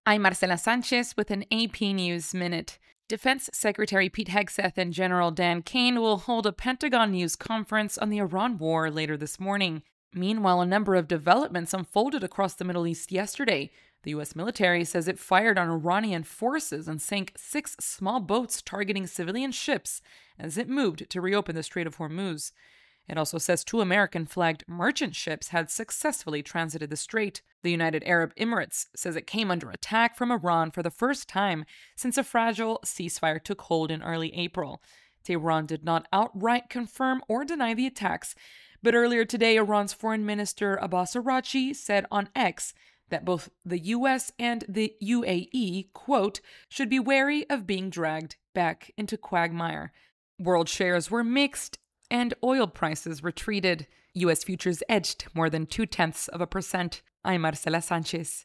I'm Marcela Sanchez with an AP News Minute. Defense Secretary Pete Hegseth and General Dan Kane will hold a Pentagon news conference on the Iran war later this morning. Meanwhile, a number of developments unfolded across the Middle East yesterday. The U.S. military says it fired on Iranian forces and sank 6 small boats targeting civilian ships as it moved to reopen the Strait of Hormuz. It also says 2 American-flagged merchant ships had successfully transited the strait. The United Arab Emirates says it came under attack from Iran for the first time since a fragile ceasefire took hold in early April. Tehran did not outright confirm or deny the attacks, but earlier today, Iran's Foreign Minister Abbas Araghchi said on X that both the U.S. and the UAE, quote, should be wary of being dragged back into quagmire. World shares were mixed, and oil prices retreated. U.S. futures edged more than 0.2%. I'm Marcela Sanchez.